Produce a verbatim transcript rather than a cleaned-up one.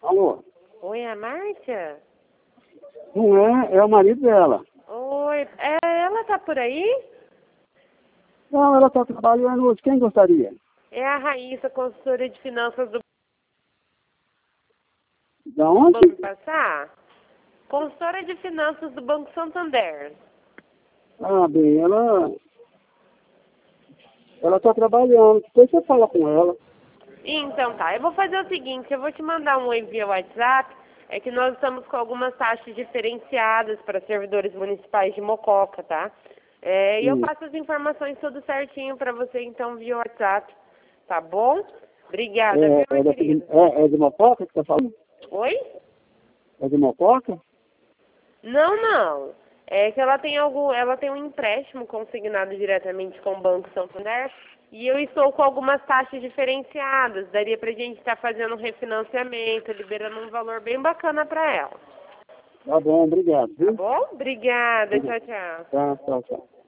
Alô? Oi, é a Márcia? Não é, é o marido dela. Oi, é, ela tá por aí? Não, ela está trabalhando hoje. Quem gostaria? É a Raíssa, consultora de finanças do Da Banco onde? Passar? Consultora de finanças do Banco Santander. Ah, bem, ela... Ela está trabalhando. Depois você fala com ela. Então tá, eu vou fazer o seguinte, eu vou te mandar um oi via WhatsApp, é que nós estamos com algumas taxas diferenciadas para servidores municipais de Mococa, tá? É, e eu Hum. passo as informações tudo certinho para você então via WhatsApp, tá bom? Obrigada, É, viu, é, minha da, querida? é, é de Mococa que está falando? Oi? É de Mococa? Não, não. É que ela tem algum, ela tem um empréstimo consignado diretamente com o Banco Santander e eu estou com algumas taxas diferenciadas. Daria pra gente estar fazendo um refinanciamento, liberando um valor bem bacana para ela. Tá bom, obrigado. Tá Viu? bom? Obrigada. Uhum. Tchau, tchau. Tá, tchau, tchau.